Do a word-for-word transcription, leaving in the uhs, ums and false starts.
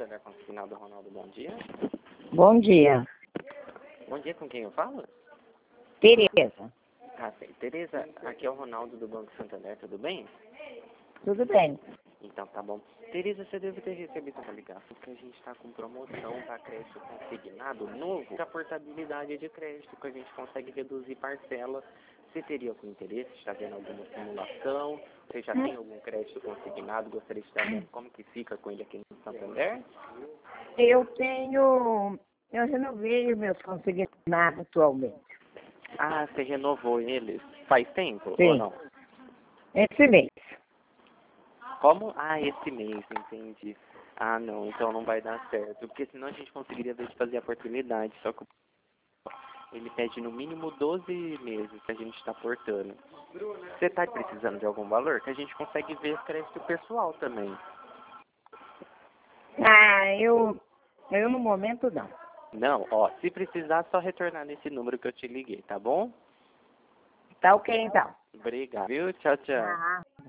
Santander Consignado, Ronaldo, bom dia. Bom dia. Bom dia, com quem eu falo? Tereza. Ah, sim. Tereza, aqui é o Ronaldo do Banco Santander, tudo bem? Tudo bem? Então tá bom. Tereza, você deve ter recebido uma ligação porque a gente está com promoção para crédito consignado novo, para portabilidade de crédito, que a gente consegue reduzir parcela. Você teria algum interesse? Está vendo alguma simulação? Você já tem algum crédito consignado? Gostaria de estar vendo como que fica com ele aqui no Santander? Eu tenho... Eu renovei os meus consignados atualmente. Ah, você renovou eles faz tempo Sim. ou não? Esse mês. Como? Ah, esse mês, entendi. Ah, não, então não vai dar certo, porque senão a gente conseguiria ver de fazer a oportunidade, só que ele pede no mínimo doze meses que a gente está portando. Você está precisando de algum valor? Que a gente consegue ver crédito pessoal também. Ah, eu... Eu no momento não. Não, ó, se precisar, só retornar nesse número que eu te liguei, tá bom? Tá ok então. Obrigado, viu? Tchau, tchau. Ah.